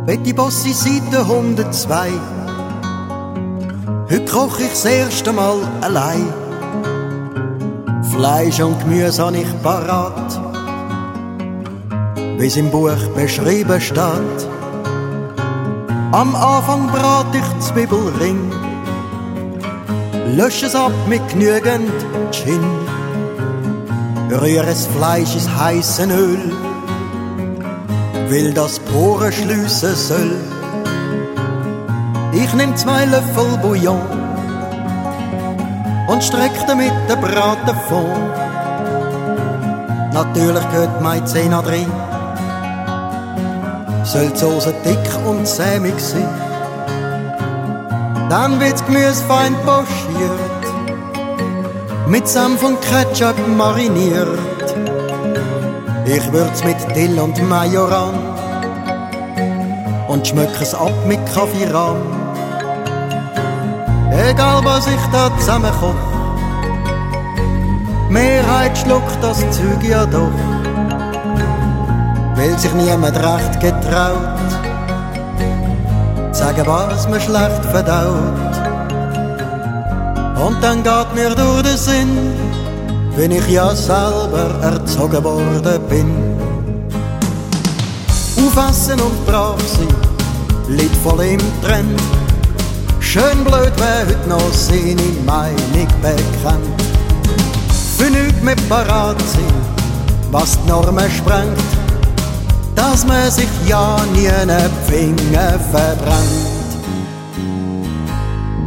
Betty Bossi, Seite 102. Heute koch ich das erste Mal allein. Fleisch und Gemüse habe ich parat, wie's im Buch beschrieben steht. Am Anfang brat ich Zwiebelring, lösche es ab mit genügend Gin, rühre das Fleisch ins heisse Öl, weil das Poren schliessen soll. Ich nehm 2 Löffel Bouillon und streck damit den Braten vor. Natürlich gehört Maizena drin, soll die Soße dick und sämig sein. Dann wird das Gemüse fein pochiert, mit Senf und Ketchup mariniert. Ich würz mit Dill und Majoran und schmück es ab mit Kaffeerahm. Egal was ich da zusammenkoch, Mehrheit schluckt das Zeug ja doch, weil sich niemand recht getraut, sagen, was man schlecht verdaut. Und dann geht mir durch den Sinn, wenn ich ja selber erzogen worden bin. Aufessen und brav sein liegt voll im Trend. Schön blöd, wer heute noch seine Meinung bekennt. Für nichts mehr parat sein, was die Normen sprengt, dass man sich ja nie einen Finger verbrennt.